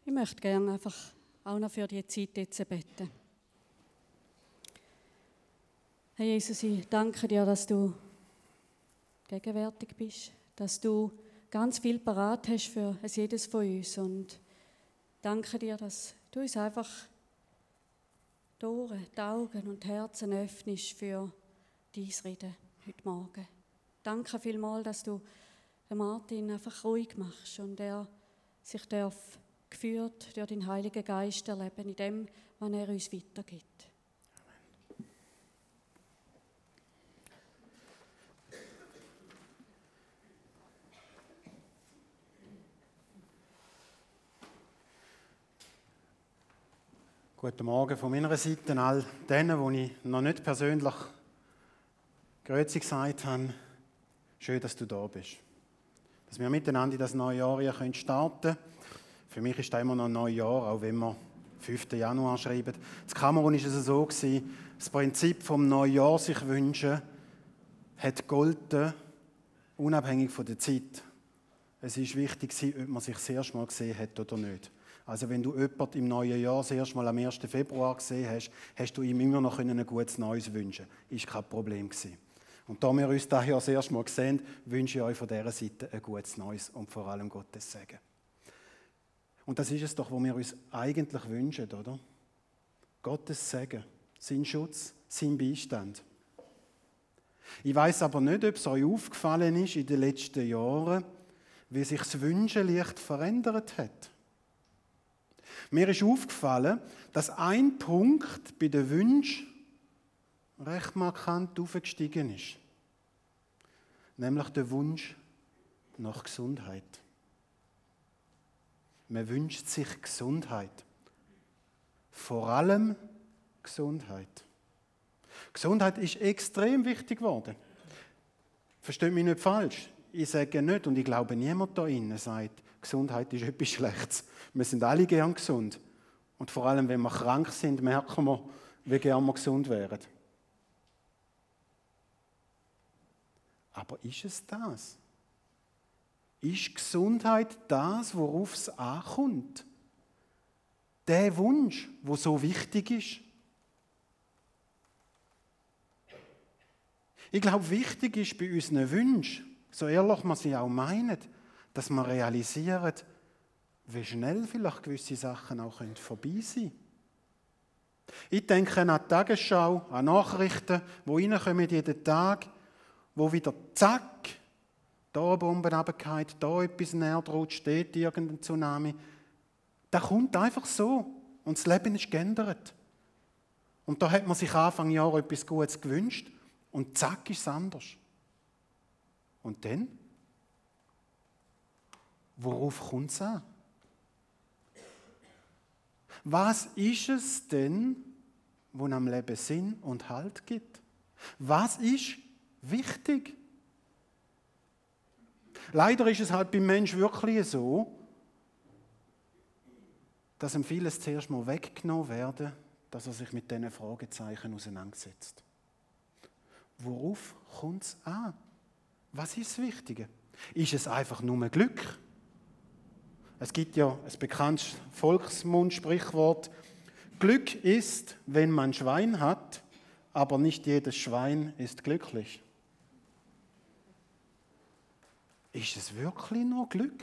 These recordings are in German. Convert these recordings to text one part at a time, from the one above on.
Ich möchte gerne einfach auch noch für die Zeit jetzt beten. Herr Jesus, ich danke dir, dass du gegenwärtig bist, dass du ganz viel parat hast für jedes von uns und danke dir, dass du uns einfach die Ohren, die Augen und die Herzen öffnest für dein Reden heute Morgen. Danke vielmals, dass du den Martin einfach ruhig machst und er sich darf geführt durch den Heiligen Geist erleben, in dem, was er uns weitergibt. Guten Morgen von meiner Seite an all denen, die ich noch nicht persönlich Grüezi gesagt habe. Schön, dass du da bist. Dass wir miteinander in das neue Jahr hier starten können. Für mich ist das immer noch ein neues Jahr, auch wenn wir 5. Januar schreiben. In Kamerun war es so, das Prinzip vom Neujahr sich wünschen, hat gegolten, unabhängig von der Zeit. Es war wichtig, ob man sich das erste Mal gesehen hat oder nicht. Also wenn du jemanden im neuen Jahr das erste Mal am 1. Februar gesehen hast, hast du ihm immer noch ein gutes Neues wünschen. Das war kein Problem. Und da wir uns dieses Jahr das erste Mal sehen, wünsche ich euch von dieser Seite ein gutes Neues und vor allem Gottes Segen. Und das ist es doch, was wir uns eigentlich wünschen, oder? Gottes Segen, sein Schutz, sein Beistand. Ich weiss aber nicht, ob es euch aufgefallen ist in den letzten Jahren, wie sich das Wünschen leicht verändert hat. Mir ist aufgefallen, dass ein Punkt bei den Wünschen recht markant aufgestiegen ist. Nämlich der Wunsch nach Gesundheit. Man wünscht sich Gesundheit. Vor allem Gesundheit. Gesundheit ist extrem wichtig geworden. Versteht mich nicht falsch. Ich sage nicht, und ich glaube, niemand da innen sagt, Gesundheit ist etwas Schlechtes. Wir sind alle gern gesund. Und vor allem, wenn wir krank sind, merken wir, wie gern wir gesund wären. Aber ist es das? Ist Gesundheit das, worauf es ankommt? Der Wunsch, der so wichtig ist? Ich glaube, wichtig ist bei unseren Wünschen, so ehrlich man sie auch meinen, dass man realisiert, wie schnell vielleicht gewisse Sachen auch vorbei sein können. Ich denke an die Tagesschau, an Nachrichten, die reinkommen jeden Tag, wo wieder zack, da eine Bombe runterfallen, da etwas näher droht, steht irgendein Tsunami. Das kommt einfach so und das Leben ist geändert. Und da hat man sich Anfang Jahr etwas Gutes gewünscht und zack ist es anders. Und dann? Worauf kommt es an? Was ist es denn, was am Leben Sinn und Halt gibt? Was ist wichtig? Leider ist es halt beim Menschen wirklich so, dass ihm vieles zuerst mal weggenommen werden, dass er sich mit diesen Fragezeichen auseinandersetzt. Worauf kommt es an? Was ist das Wichtige? Ist es einfach nur Glück? Es gibt ja ein bekanntes Volksmundsprichwort: Glück ist, wenn man Schwein hat, aber nicht jedes Schwein ist glücklich. Ist es wirklich nur Glück?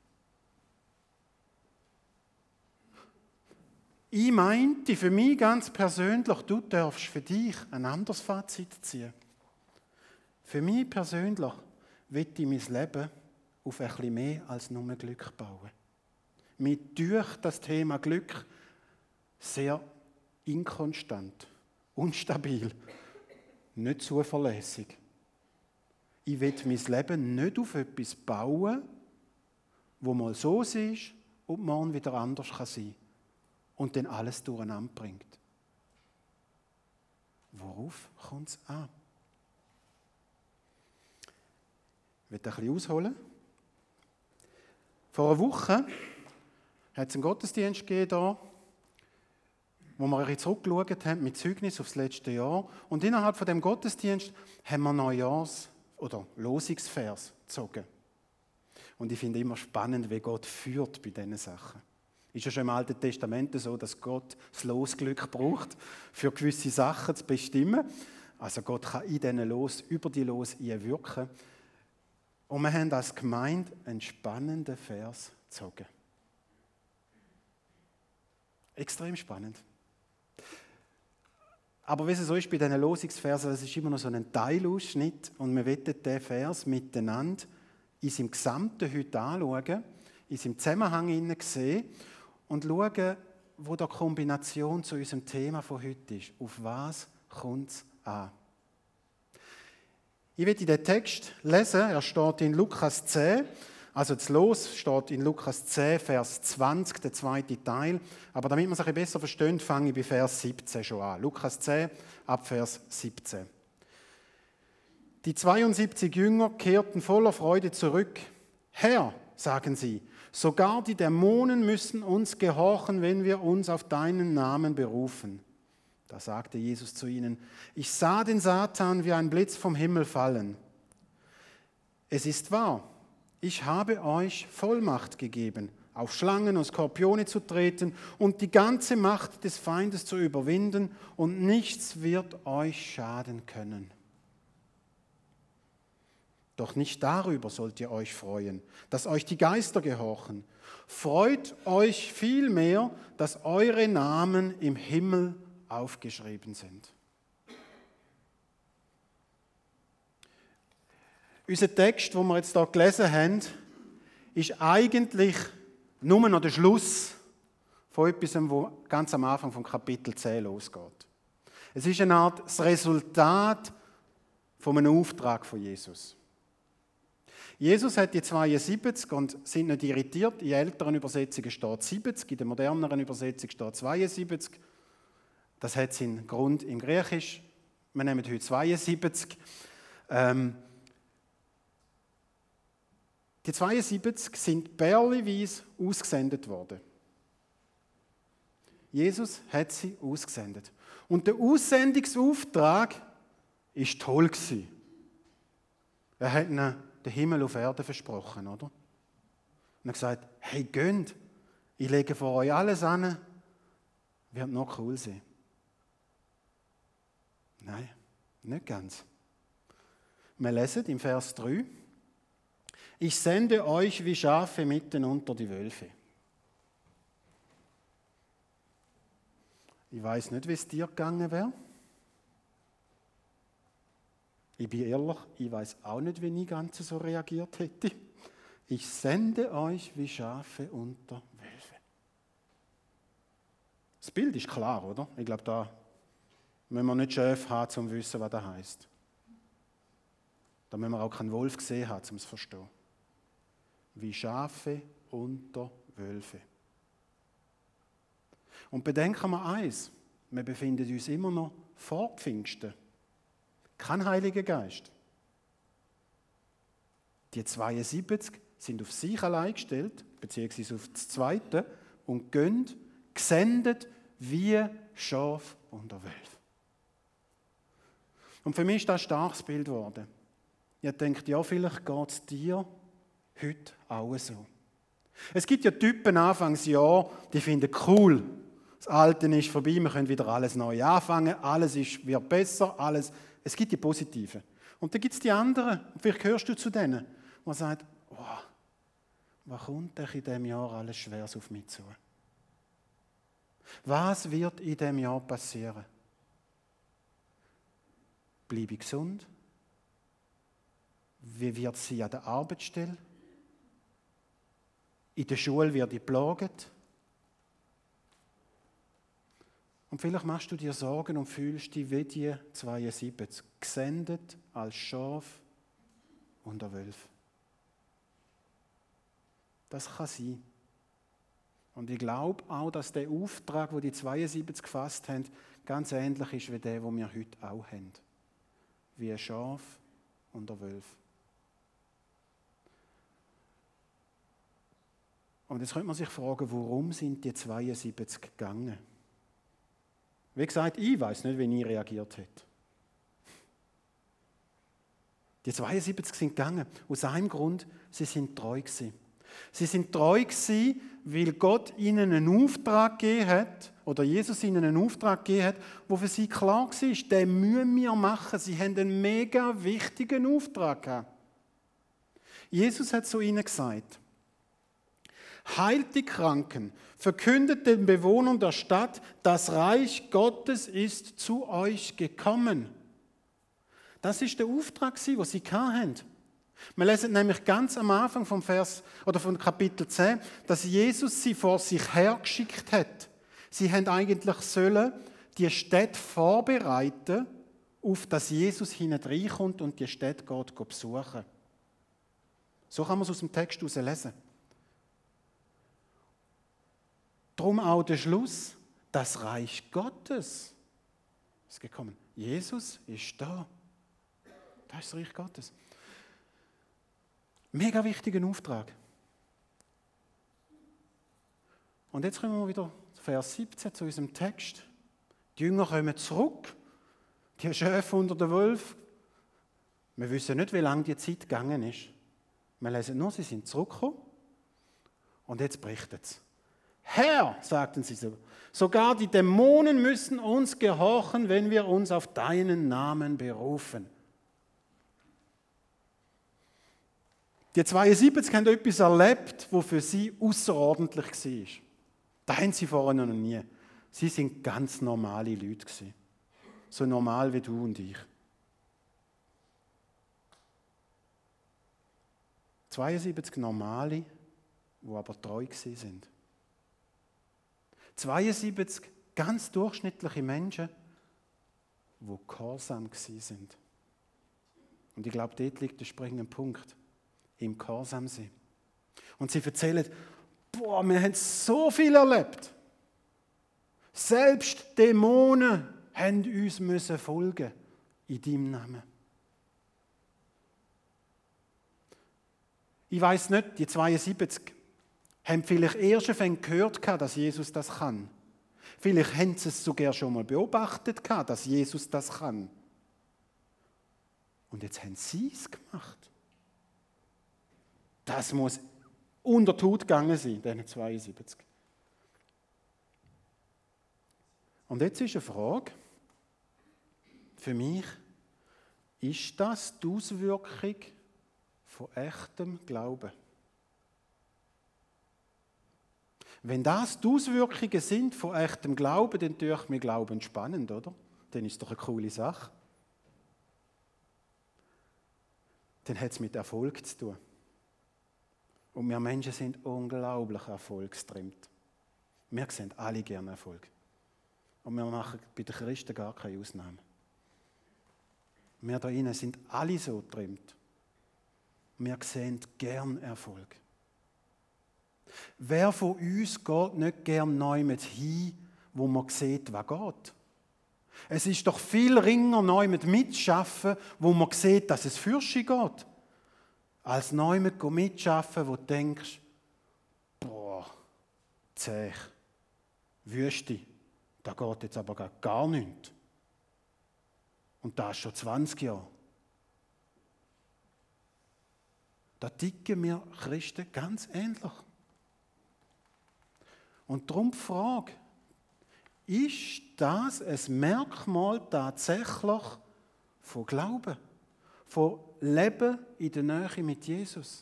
Ich meinte für mich ganz persönlich, du darfst für dich ein anderes Fazit ziehen. Für mich persönlich will ich mein Leben auf ein bisschen mehr als nur Glück bauen. Mir durch das Thema Glück sehr inkonstant, unstabil, nicht zuverlässig. Ich will mein Leben nicht auf etwas bauen, wo mal so ist und morgen wieder anders kann sein und dann alles durcheinander bringt. Worauf kommt es an? Ich will ein bisschen ausholen. Vor einer Woche hat es einen Gottesdienst gegeben hier, wo wir ein bisschen zurückgeschaut haben mit Zeugnis aufs letzte Jahr. Und innerhalb von dem Gottesdienst haben wir Neujahrs- oder Losungsvers gezogen. Und ich finde immer spannend, wie Gott führt bei diesen Sachen. Ist ja schon im Alten Testament so, dass Gott das Losglück braucht, für gewisse Sachen zu bestimmen. Also Gott kann in diesen Los, über die Los wirken. Und wir haben als Gemeinde einen spannenden Vers gezogen. Extrem spannend. Aber wie es so ist bei diesen Losungsversen, das ist immer noch so ein Teilausschnitt und wir wollen diesen Vers miteinander in seinem Gesamten heute anschauen, in seinem Zusammenhang sehen und schauen, wo die Kombination zu unserem Thema von heute ist. Auf was kommt es an? Ich werde den Text lesen, er steht in Lukas 10, also das Los steht in Lukas 10, Vers 20, der zweite Teil. Aber damit man es ein bisschen besser versteht, fange ich bei Vers 17 schon an. Lukas 10, ab Vers 17. Die 72 Jünger kehrten voller Freude zurück. Herr, sagen sie, sogar die Dämonen müssen uns gehorchen, wenn wir uns auf deinen Namen berufen. Da sagte Jesus zu ihnen, ich sah den Satan wie ein Blitz vom Himmel fallen. Es ist wahr, ich habe euch Vollmacht gegeben, auf Schlangen und Skorpione zu treten und die ganze Macht des Feindes zu überwinden und nichts wird euch schaden können. Doch nicht darüber sollt ihr euch freuen, dass euch die Geister gehorchen. Freut euch vielmehr, dass eure Namen im Himmel aufgeschrieben sind. Unser Text, den wir jetzt hier gelesen haben, ist eigentlich nur noch der Schluss von etwas, was ganz am Anfang vom Kapitel 10 losgeht. Es ist eine Art das Resultat von einem Auftrag von Jesus. Jesus hat die 72 und sind nicht irritiert. In älteren Übersetzungen steht 70, in der moderneren Übersetzung steht 72. Das hat seinen Grund im Griechisch. Wir nehmen heute 72. Die 72 sind perleweise ausgesendet worden. Jesus hat sie ausgesendet. Und der Aussendungsauftrag war toll. Er hat ihnen den Himmel auf Erde versprochen, oder? Und er hat gesagt, hey, geht, ich lege vor euch alles an, wird noch cool sein. Nein, nicht ganz. Wir lesen im Vers 3, ich sende euch wie Schafe mitten unter die Wölfe. Ich weiß nicht, wie es dir gegangen wäre. Ich bin ehrlich, ich weiß auch nicht, wie ich ganz so reagiert hätte. Ich sende euch wie Schafe unter Wölfe. Das Bild ist klar, oder? Ich glaube, da müssen wir nicht Schäfe haben, um zu wissen, was das heisst. Da müssen wir auch keinen Wolf gesehen haben, um es zu verstehen. Wie Schafe unter Wölfe. Und bedenken wir eins, wir befinden uns immer noch vor Pfingsten. Kein Heiliger Geist. Die 72 sind auf sich allein gestellt, beziehungsweise auf das Zweite, und gehen gesendet wie Schaf unter Wölfe. Und für mich ist das ein starkes Bild geworden. Ich denke, ja, vielleicht geht es dir heute auch so. Es gibt ja Typen Anfangsjahr, die finden cool. Das Alte ist vorbei, wir können wieder alles neu anfangen, alles wird besser, alles. Es gibt die Positiven. Und dann gibt es die anderen, und vielleicht gehörst du zu denen, die sagen, oh, was kommt denn in diesem Jahr alles Schweres auf mich zu? Was wird in diesem Jahr passieren? Bleibe ich gesund? Wie wird sie an der Arbeitsstelle? In der Schule werde ich geplagt? Und vielleicht machst du dir Sorgen und fühlst dich wie die 72, gesendet als Schaf unter Wölfe. Das kann sein. Und ich glaube auch, dass der Auftrag, den die 72 gefasst haben, ganz ähnlich ist wie der, den wir heute auch haben. Wie ein Schaf unter Wölfe. Und jetzt könnte man sich fragen, warum sind die 72 gegangen? Wie gesagt, ich weiß nicht, wie ich reagiert hätte. Die 72 sind gegangen. Aus einem Grund, sie sind treu gewesen. Sie sind treu gewesen, weil Gott ihnen einen Auftrag gegeben hat, oder Jesus ihnen einen Auftrag gegeben hat, wo für sie klar war, den müssen wir machen. Sie haben einen mega wichtigen Auftrag gehabt. Jesus hat zu ihnen gesagt: Heilt die Kranken, verkündet den Bewohnern der Stadt, das Reich Gottes ist zu euch gekommen. Das ist der Auftrag, den sie hatten. Wir lesen nämlich ganz am Anfang vom Vers oder von Kapitel 10, dass Jesus sie vor sich hergeschickt hat. Sie haben eigentlich sollen die Städte vorbereiten, auf dass Jesus hineinkommt und die Städte geht besuchen. So kann man es aus dem Text heraus lesen. Darum auch der Schluss: Das Reich Gottes ist gekommen. Jesus ist da. Das ist das Reich Gottes. Mega wichtiger Auftrag. Und jetzt kommen wir wieder zu Vers 17, zu unserem Text. Die Jünger kommen zurück, die Schafe unter den Wölfen. Wir wissen nicht, wie lange die Zeit gegangen ist. Wir lesen nur, sie sind zurückgekommen. Und jetzt berichtet es. Herr, sagten sie so, sogar die Dämonen müssen uns gehorchen, wenn wir uns auf deinen Namen berufen. Die 72 haben etwas erlebt, was für sie außerordentlich war. Das haben sie vorher noch nie. Sie waren ganz normale Leute. So normal wie du und ich. 72 Normale, die aber treu waren. 72 ganz durchschnittliche Menschen, die gehorsam waren. Und ich glaube, dort liegt der springende Punkt. Im Gehorsam sein. Und sie erzählen: Boah, wir haben so viel erlebt. Selbst Dämonen haben uns folgen in deinem Namen. Ich weiss nicht, die 72 haben vielleicht erst gehört, dass Jesus das kann. Vielleicht haben sie es sogar schon mal beobachtet, dass Jesus das kann. Und jetzt haben sie es gemacht. Das muss unter die Haut gegangen sein, diese 72. Und jetzt ist eine Frage für mich: Ist das die Auswirkung von echtem Glauben? Wenn das die Auswirkungen sind von echtem Glauben, dann tue ich mir Glauben spannend, oder? Dann ist es doch eine coole Sache. Dann hat es mit Erfolg zu tun. Und wir Menschen sind unglaublich erfolgstrimmt. Wir sehen alle gerne Erfolg. Und wir machen bei den Christen gar keine Ausnahme. Wir da innen sind alle so getrimmt. Wir sehen gern Erfolg. Wer von uns geht nicht gern neu mit hin, wo man sieht, was geht? Es ist doch viel ringer neu mit mitschaffen, wo man sieht, dass es fürchi geht. Als neu mitschaffen, wo du denkst: Boah, zäh, Wüste, da geht jetzt aber gar nichts. Und das schon 20 Jahre. Da ticken wir Christen ganz ähnlich. Und darum die Frage: Ist das ein Merkmal tatsächlich von Glauben? Von Leben in der Nähe mit Jesus?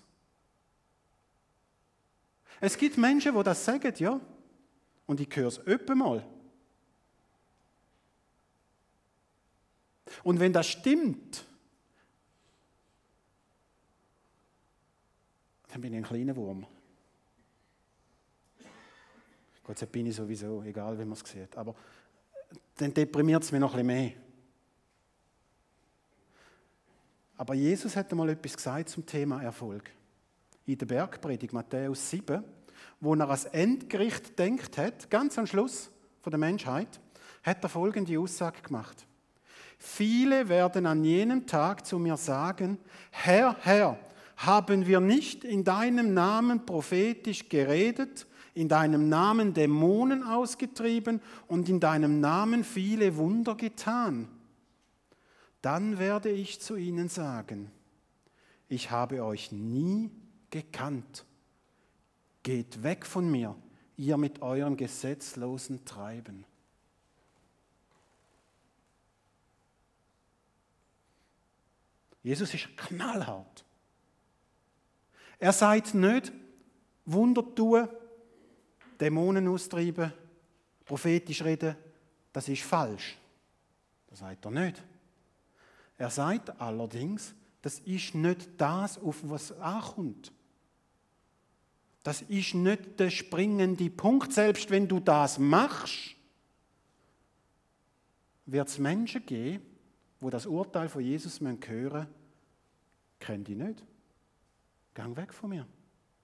Es gibt Menschen, die das sagen, ja. Und ich höre es öppe mal. Und wenn das stimmt, dann bin ich ein kleiner Wurm. Gott sei Dank bin ich sowieso, egal wie man es sieht. Aber dann deprimiert es mich noch ein bisschen mehr. Aber Jesus hat einmal etwas gesagt zum Thema Erfolg. In der Bergpredigt, Matthäus 7, wo er ans Endgericht gedacht hat, ganz am Schluss von der Menschheit, hat er folgende Aussage gemacht. Viele werden an jenem Tag zu mir sagen: Herr, Herr, haben wir nicht in deinem Namen prophetisch geredet, in deinem Namen Dämonen ausgetrieben und in deinem Namen viele Wunder getan? Dann werde ich zu ihnen sagen: Ich habe euch nie gekannt. geht weg von mir, ihr mit eurem gesetzlosen Treiben. Jesus ist knallhart. Er sagt nicht, Wunder tun, Dämonen austreiben, prophetisch reden, das ist falsch. Das sagt er nicht. Er sagt allerdings, das ist nicht das, auf was es ankommt. Das ist nicht der springende Punkt. Selbst wenn du das machst, wird es Menschen geben, die das Urteil von Jesus hören müssen, kenne dich nicht. Geh weg von mir.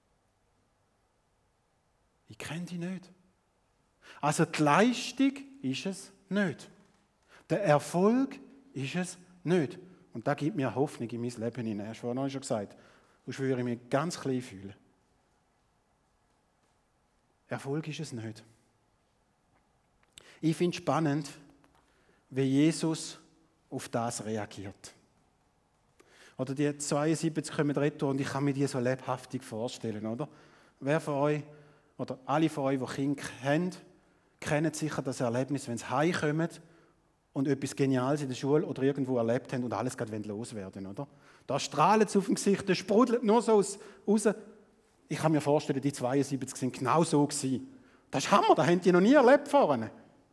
Ich kenne dich nicht. Also die Leistung ist es nicht. Der Erfolg ist es nicht. Und das gibt mir Hoffnung in mein Leben hinein. Hast du vorhin schon gesagt. Sonst würde ich mich ganz klein fühlen. Erfolg ist es nicht. Ich finde es spannend, wie Jesus auf das reagiert. Oder die 72 kommen retour und ich kann mir die so lebhaftig vorstellen, oder? Wer von euch, oder alle von euch, die Kinder haben, kennen sicher das Erlebnis, wenn sie heimkommen und etwas Geniales in der Schule oder irgendwo erlebt haben und alles gerade loswerden, oder? Da strahlt es auf dem Gesicht, da sprudelt nur so raus. Ich kann mir vorstellen, die 72 sind genau so gewesen. Das ist Hammer, das haben die noch nie erlebt vorne.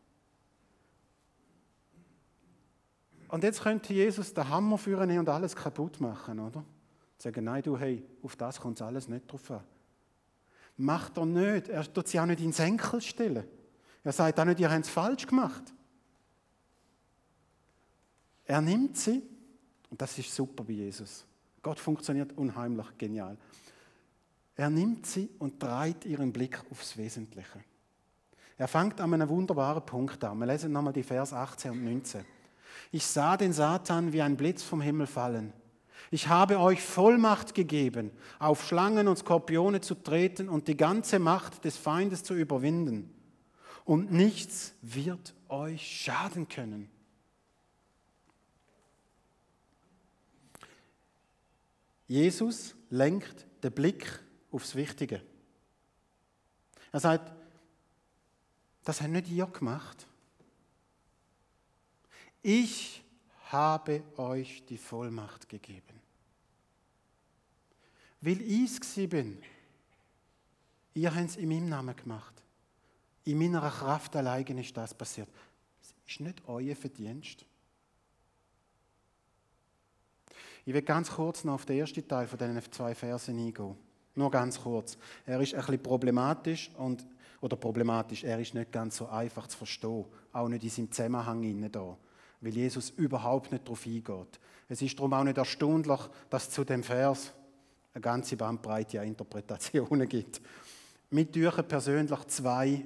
Und jetzt könnte Jesus den Hammer führen und alles kaputt machen, oder? Sagen, nein, du, hey, auf das kommt es alles nicht drauf an. Macht er nicht. Er tut sie auch nicht in den Senkel stellen. Er sagt auch nicht, ihr habt es falsch gemacht. Er nimmt sie, und das ist super bei Jesus. Gott funktioniert unheimlich genial. Er nimmt sie und dreht ihren Blick aufs Wesentliche. Er fängt an einem wunderbaren Punkt an. Wir lesen nochmal die Vers 18 und 19. Ich sah den Satan wie ein Blitz vom Himmel fallen. Ich habe euch Vollmacht gegeben, auf Schlangen und Skorpione zu treten und die ganze Macht des Feindes zu überwinden. Und nichts wird euch schaden können. Jesus lenkt den Blick aufs Wichtige. Er sagt, das habt nicht ihr gemacht. Ich habe euch die Vollmacht gegeben. Weil ich es bin. Ihr habt es in meinem Namen gemacht. In meiner Kraft allein ist das passiert. Es ist nicht euer Verdienst. Ich will ganz kurz noch auf den ersten Teil von diesen 2 Versen eingehen. Nur ganz kurz. Er ist ein bisschen problematisch, er ist nicht ganz so einfach zu verstehen. Auch nicht in seinem Zusammenhang hier. Weil Jesus überhaupt nicht darauf eingeht. Es ist darum auch nicht erstaunlich, dass es zu dem Vers eine ganze Bandbreite an Interpretationen gibt. Mit Türchen persönlich 2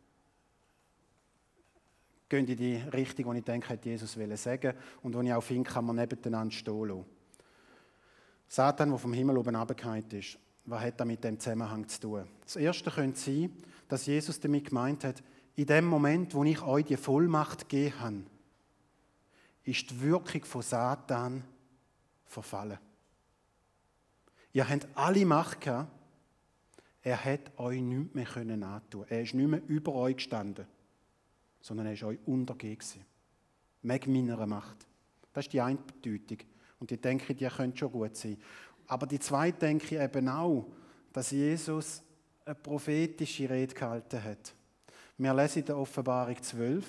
gehen in die Richtung, die ich denke, hat Jesus sagen und wo ich auch finde, kann man nebeneinander stehen lassen. Satan, der vom Himmel oben runtergefallen ist, was hat das mit dem Zusammenhang zu tun? Das Erste könnte sein, dass Jesus damit gemeint hat, in dem Moment, wo ich euch die Vollmacht gegeben habe, ist die Wirkung von Satan verfallen. Ihr habt alle Macht gehabt, er hat euch nichts mehr antun. Er ist nicht mehr über euch gestanden, sondern er ist euch untergeben. Meg meiner Macht. Das ist die eine Bedeutung. Und ich denke, die könnte schon gut sein. Aber die zweite denke ich eben auch, dass Jesus eine prophetische Rede gehalten hat. Wir lesen in der Offenbarung 12,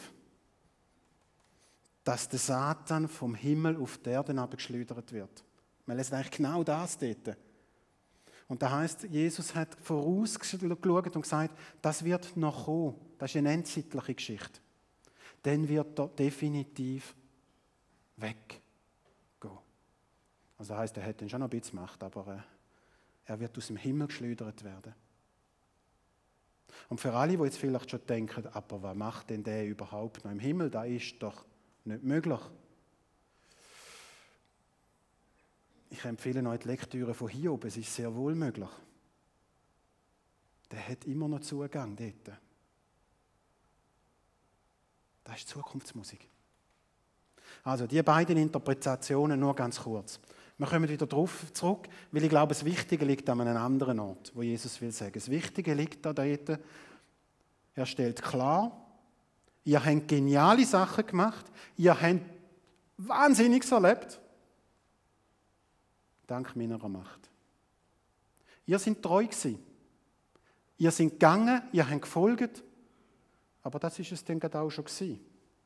dass der Satan vom Himmel auf die Erde herabgeschleudert wird. Wir lesen eigentlich genau das dort. Und da heißt, Jesus hat vorausgeschaut und gesagt, das wird noch kommen. Das ist eine endzeitliche Geschichte. Dann wird er definitiv weggehen. Also das heisst, er hat dann schon noch ein bisschen Macht, aber er wird aus dem Himmel geschleudert werden. Und für alle, die jetzt vielleicht schon denken, aber was macht denn der überhaupt noch im Himmel? Das ist doch nicht möglich. Ich empfehle euch die Lektüre von Hiob, es ist sehr wohl möglich. Der hat immer noch Zugang dort. Das ist Zukunftsmusik. Also, die beiden Interpretationen nur ganz kurz. Wir kommen wieder darauf zurück, weil ich glaube, das Wichtige liegt an einem anderen Ort, wo Jesus will sagen. Das Wichtige liegt da dort. Er stellt klar, ihr habt geniale Sachen gemacht, ihr habt Wahnsinniges erlebt, dank meiner Macht. Ihr seid treu gewesen. Ihr seid gegangen, ihr habt gefolgt, aber das ist es dann gerade auch schon gewesen.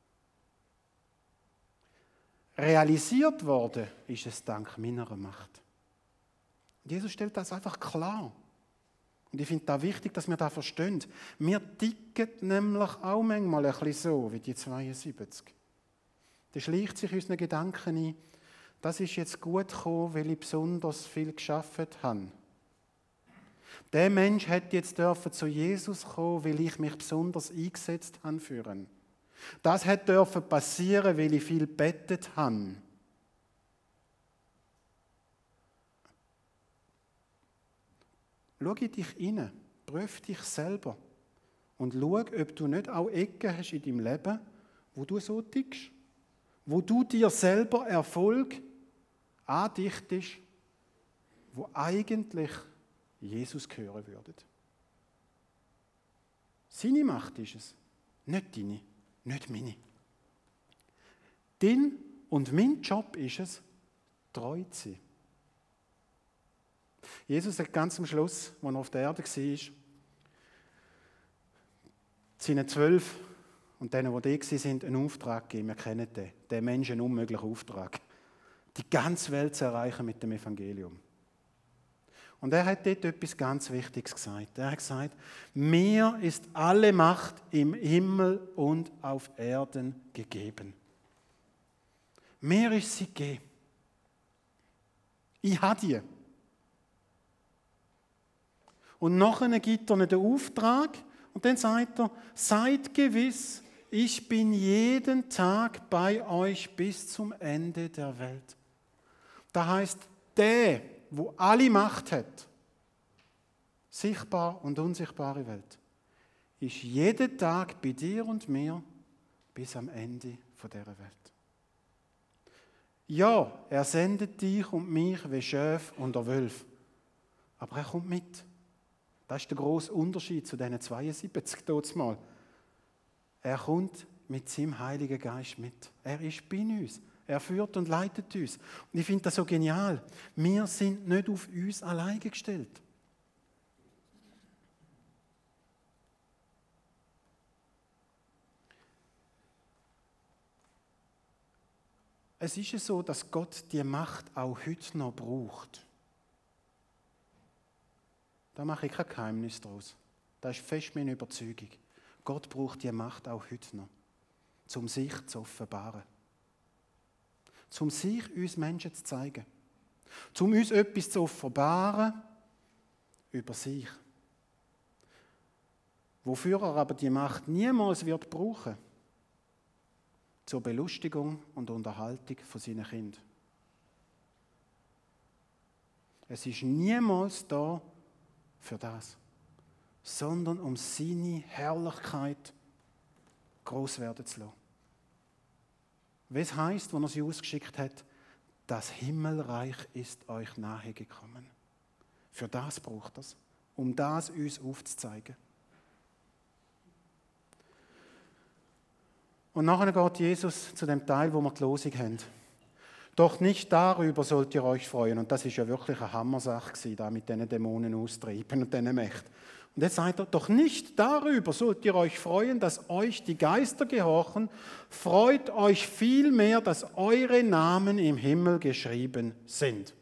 Realisiert worden ist es dank meiner Macht. Und Jesus stellt das einfach klar. Und ich finde es wichtig, dass wir das verstehen. Wir ticken nämlich auch manchmal ein bisschen so wie die 72. Da schleicht sich unseren Gedanken ein, das ist jetzt gut gekommen, weil ich besonders viel gearbeitet habe. Der Mensch hätte jetzt zu Jesus kommen, weil ich mich besonders eingesetzt habe für ihn. Das hätte passieren, weil ich viel gebetet habe. Schau in dich hinein, prüf dich selber und schau, ob du nicht auch Ecken hast in deinem Leben, wo du so tickst, wo du dir selber Erfolg andichtest, wo eigentlich Jesus gehören würde. Seine Macht ist es, nicht deine, nicht meine. Dein und mein Job ist es, treu zu sein. Jesus hat ganz am Schluss, als er auf der Erde war, seinen 12 und denen, die da waren, einen Auftrag gegeben. Wir kennen den Menschen einen unmöglichen Auftrag. Die ganze Welt zu erreichen mit dem Evangelium. Und er hat dort etwas ganz Wichtiges gesagt. Er hat gesagt, mir ist alle Macht im Himmel und auf Erden gegeben. Mir ist sie gegeben. Ich habe die. Und nachher gibt er den Auftrag und dann sagt er, seid gewiss, ich bin jeden Tag bei euch bis zum Ende der Welt. Das heisst, der, wo alle Macht hat, sichtbar und unsichtbare Welt, ist jeden Tag bei dir und mir bis am Ende dieser Welt. Ja, er sendet dich und mich wie Schäfe unter Wölfe. Aber er kommt mit. Das ist der grosse Unterschied zu diesen 72 mal. Er kommt mit seinem Heiligen Geist mit. Er ist bei uns. Er führt und leitet uns. Und ich finde das so genial. Wir sind nicht auf uns alleine gestellt. Es ist ja so, dass Gott die Macht auch heute noch braucht. Da mache ich kein Geheimnis daraus. Das ist fest meine Überzeugung. Gott braucht die Macht auch heute noch, um sich zu offenbaren. Um sich uns Menschen zu zeigen. Um uns etwas zu offenbaren über sich. Wofür er aber die Macht niemals wird brauchen. Zur Belustigung und Unterhaltung von seinen Kindern. Es ist niemals da für das, sondern um seine Herrlichkeit groß werden zu lassen. Wie es heisst, wenn er sie ausgeschickt hat, das Himmelreich ist euch nahe gekommen. Für das braucht es, um das uns aufzuzeigen. Und nachher geht Jesus zu dem Teil, wo wir die Losung haben. Doch nicht darüber sollt ihr euch freuen. Und das ist ja wirklich eine Hammersache gewesen, da mit diesen Dämonen austreiben und diesen Mächten. Und jetzt sagt er, doch nicht darüber sollt ihr euch freuen, dass euch die Geister gehorchen. Freut euch vielmehr, dass eure Namen im Himmel geschrieben sind.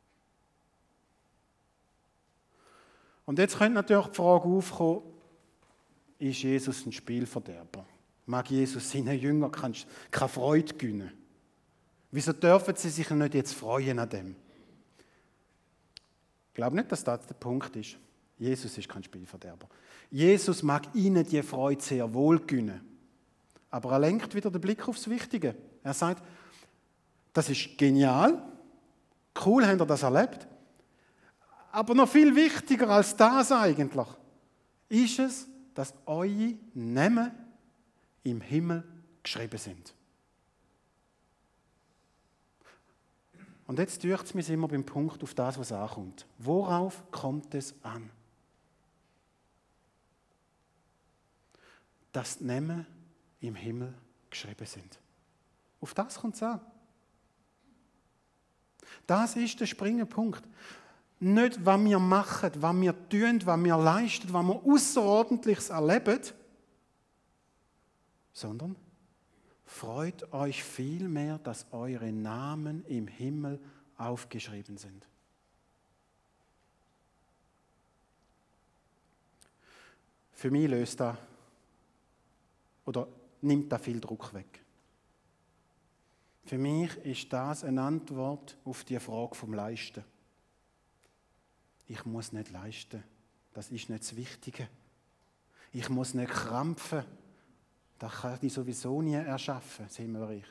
Und jetzt könnte natürlich die Frage aufkommen, ist Jesus ein Spielverderber? Mag Jesus seinen Jüngern keine Freude gönnen? Wieso dürfen sie sich nicht jetzt freuen an dem? Ich glaube nicht, dass das der Punkt ist. Jesus ist kein Spielverderber. Jesus mag ihnen die Freude sehr wohl gönnen. Aber er lenkt wieder den Blick aufs Wichtige. Er sagt, das ist genial, cool habt ihr das erlebt, aber noch viel wichtiger als das eigentlich ist es, dass eure Namen im Himmel geschrieben sind. Und jetzt dücht es mich immer beim Punkt auf das, was ankommt. Worauf kommt es an? Dass die Namen im Himmel geschrieben sind. Auf das kommt es an. Das ist der springende Punkt. Nicht, was wir machen, was wir tun, was wir leisten, was wir Außerordentliches erleben, sondern freut euch vielmehr, dass eure Namen im Himmel aufgeschrieben sind. Für mich löst das oder nimmt da viel Druck weg. Für mich ist das eine Antwort auf die Frage vom Leisten. Ich muss nicht leisten. Das ist nicht das Wichtige. Ich muss nicht krampfen. Das kann ich sowieso nie erschaffen, das Himmelreich.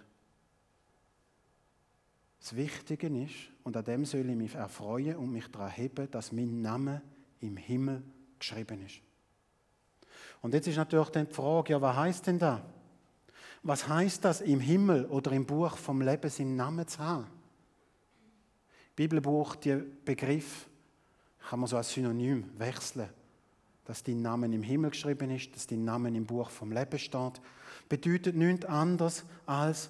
Das Wichtige ist, und an dem soll ich mich erfreuen und mich daran heben, dass mein Name im Himmel geschrieben ist. Und jetzt ist natürlich dann die Frage, ja, was heisst denn das? Was heisst das, im Himmel oder im Buch vom Leben seinen Namen zu haben? Die Bibel braucht den Begriff, kann man so als Synonym wechseln. Dass dein Name im Himmel geschrieben ist, dass dein Name im Buch vom Leben steht, bedeutet nichts anderes als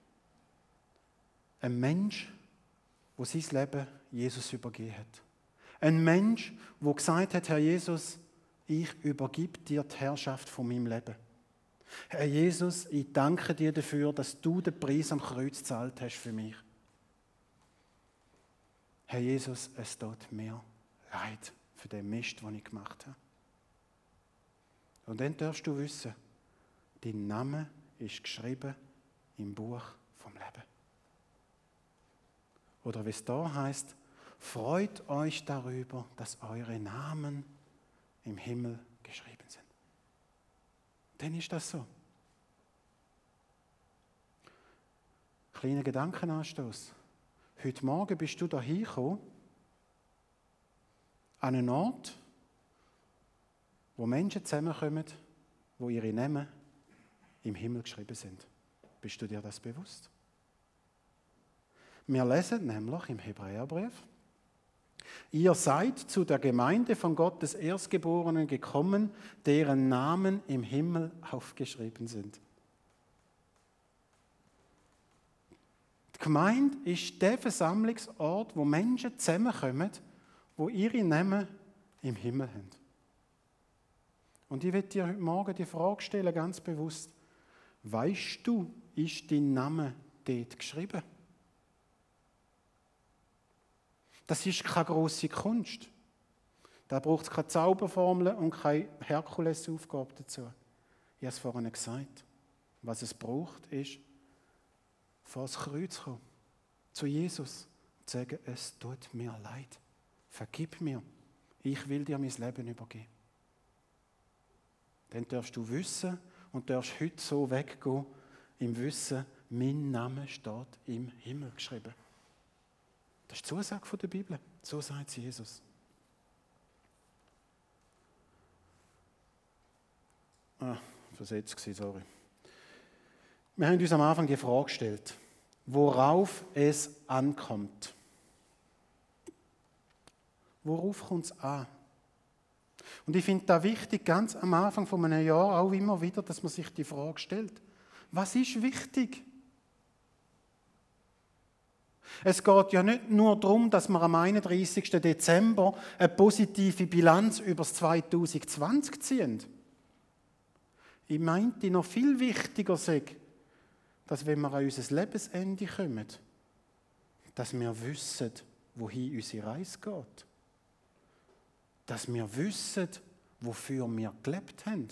ein Mensch, der sein Leben Jesus übergeben hat. Ein Mensch, der gesagt hat, Herr Jesus, ich übergebe dir die Herrschaft von meinem Leben. Herr Jesus, ich danke dir dafür, dass du den Preis am Kreuz gezahlt hast für mich. Herr Jesus, es tut mir leid für den Mist, den ich gemacht habe. Und dann darfst du wissen, dein Name ist geschrieben im Buch vom Leben. Oder wie es da heißt, freut euch darüber, dass eure Namen im Himmel geschrieben sind. Dann ist das so. Kleiner Gedankenanstoß. Heute Morgen bist du da hingekommen, an einen Ort, wo Menschen zusammenkommen, wo ihre Namen im Himmel geschrieben sind. Bist du dir das bewusst? Wir lesen nämlich im Hebräerbrief: Ihr seid zu der Gemeinde von Gottes Erstgeborenen gekommen, deren Namen im Himmel aufgeschrieben sind. Die Gemeinde ist der Versammlungsort, wo Menschen zusammenkommen, wo ihre Namen im Himmel haben. Und ich will dir heute Morgen die Frage stellen, ganz bewusst: Weißt du, ist dein Name dort geschrieben? Das ist keine grosse Kunst. Da braucht es keine Zauberformel und keine Herkulesaufgabe dazu. Ich habe es vorhin gesagt. Was es braucht, ist, vor das Kreuz zu kommen, zu Jesus und zu sagen, es tut mir leid. Vergib mir. Ich will dir mein Leben übergeben. Dann darfst du wissen und darfst heute so weggehen, im Wissen, mein Name steht im Himmel geschrieben. Das ist die Zusage der Bibel. So sagt es Jesus. Versetzt gewesen, sorry. Wir haben uns am Anfang die Frage gestellt, worauf es ankommt. Worauf kommt es an? Und ich finde das wichtig, ganz am Anfang von einem Jahr auch immer wieder, dass man sich die Frage stellt. Was ist wichtig? Es geht ja nicht nur darum, dass wir am 31. Dezember eine positive Bilanz über das 2020 ziehen. Ich meinte, noch viel wichtiger sei, dass wenn wir an unser Lebensende kommen, dass wir wissen, wohin unsere Reise geht. Dass wir wissen, wofür wir gelebt haben.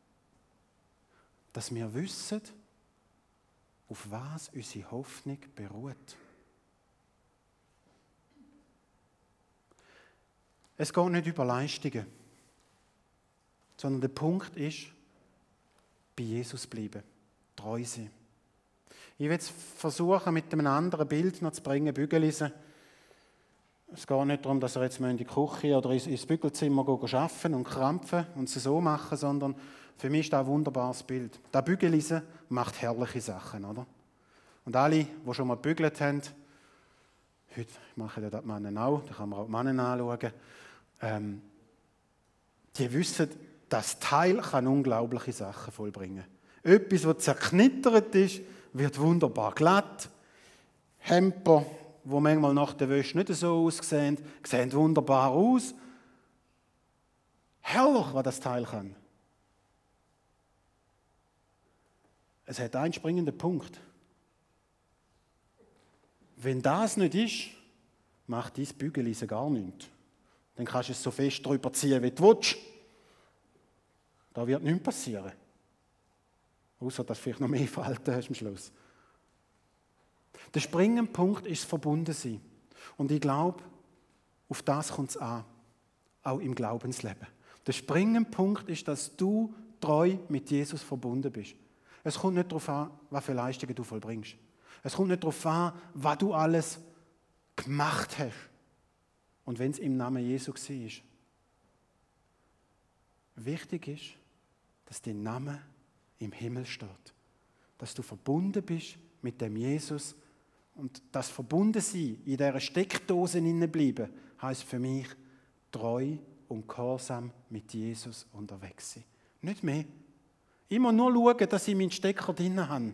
Dass wir wissen, auf was unsere Hoffnung beruht. Es geht nicht über Leistungen, sondern der Punkt ist, bei Jesus bleiben, treu sein. Ich will es versuchen, mit einem anderen Bild noch zu bringen, Bügelisen. Es geht nicht darum, dass er jetzt in die Küche oder ins Bügelzimmer arbeiten und krampfen und es so machen, sondern für mich ist das ein wunderbares Bild. Das Bügelisen macht herrliche Sachen, oder? Und alle, die schon mal gebügelt haben, heute machen ja das die Männer auch, da kann man auch die Männer anschauen, die wissen, das Teil kann unglaubliche Sachen vollbringen. Etwas, das zerknittert ist, wird wunderbar glatt. Hemper, die manchmal nach der Wäsche nicht so aussehen, sehen wunderbar aus. Herrlich, was das Teil kann. Es hat einen springenden Punkt. Wenn das nicht ist, macht dein Bügeleisen gar nichts. Dann kannst du es so fest drüber ziehen, wie du willst. Da wird nichts passieren. Außer dass du vielleicht noch mehr Falten hast am Schluss. Der springende Punkt ist das Verbundensein. Und ich glaube, auf das kommt es an. Auch im Glaubensleben. Der springende Punkt ist, dass du treu mit Jesus verbunden bist. Es kommt nicht darauf an, was für Leistungen du vollbringst. Es kommt nicht darauf an, was du alles gemacht hast. Und wenn es im Namen Jesu war. Wichtig ist, dass dein Name im Himmel steht. Dass du verbunden bist mit dem Jesus. Und das Verbundensein, in dieser Steckdose bleiben, heisst für mich, treu und gehorsam mit Jesus unterwegs sein. Nicht mehr. Immer nur schauen, dass ich meinen Stecker drin habe.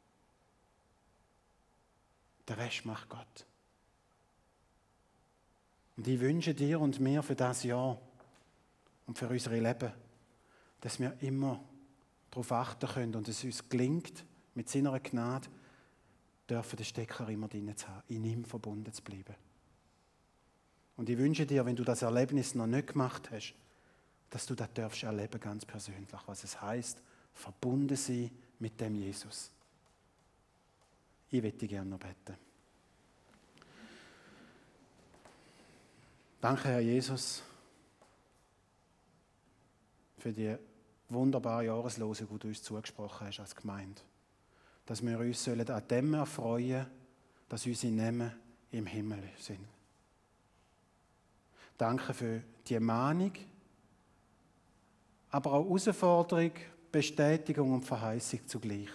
Der Rest macht Gott. Und ich wünsche dir und mir für das Jahr und für unser Leben, dass wir immer darauf achten können und es uns gelingt, mit seiner Gnade, dürfen den Stecker immer drin zu haben, in ihm verbunden zu bleiben. Und ich wünsche dir, wenn du das Erlebnis noch nicht gemacht hast, dass du das darfst erleben, ganz persönlich, was es heisst, verbunden sein mit dem Jesus. Ich möchte gerne noch beten. Danke, Herr Jesus, für die wunderbare Jahreslose, die du uns zugesprochen hast als Gemeinde. Dass wir uns an dem erfreuen sollen, dass unsere Namen im Himmel sind. Danke für die Mahnung, aber auch Herausforderung, Bestätigung und Verheißung zugleich.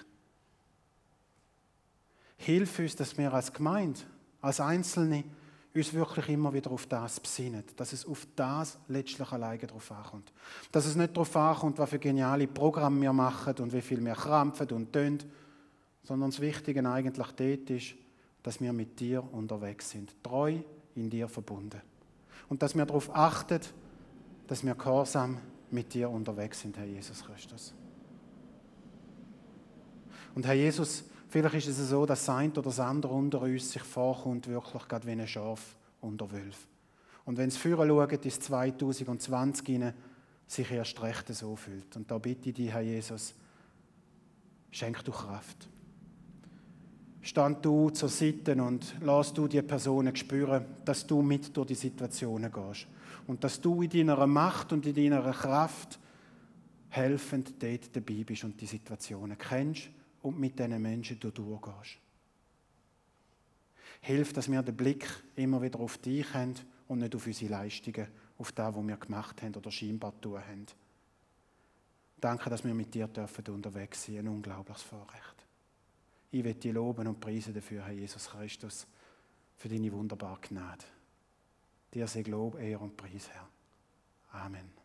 Hilf uns, dass wir als Gemeinde, als Einzelne, uns wirklich immer wieder auf das besinnen, dass es auf das letztlich alleine drauf ankommt. Dass es nicht darauf ankommt, was für geniale Programme wir machen und wie viel wir krampfen und tun, sondern das Wichtige eigentlich dort ist, dass wir mit dir unterwegs sind, treu in dir verbunden. Und dass wir darauf achten, dass wir gehorsam mit dir unterwegs sind, Herr Jesus Christus. Und Herr Jesus, vielleicht ist es so, dass das eine oder das andere unter uns sich vorkommt, wirklich gerade wie ein Schaf unter Wölfen. Und wenn es vorher schaut, ins 2020 hinein, sich erst recht so fühlt. Und da bitte ich dich, Herr Jesus, schenk du Kraft. Stand du zur Seite und lass du die Personen spüren, dass du mit durch die Situationen gehst. Und dass du in deiner Macht und in deiner Kraft helfend dort dabei bist und die Situationen kennst und mit diesen Menschen du durchgehst. Hilf, dass wir den Blick immer wieder auf dich haben und nicht auf unsere Leistungen, auf das, was wir gemacht haben oder scheinbar tun haben. Danke, dass wir mit dir unterwegs sein dürfen. Ein unglaubliches Vorrecht. Ich will dich loben und preisen dafür, Herr Jesus Christus, für deine wunderbare Gnade. Dir sei Lob, Ehre und Preis, Herr. Amen.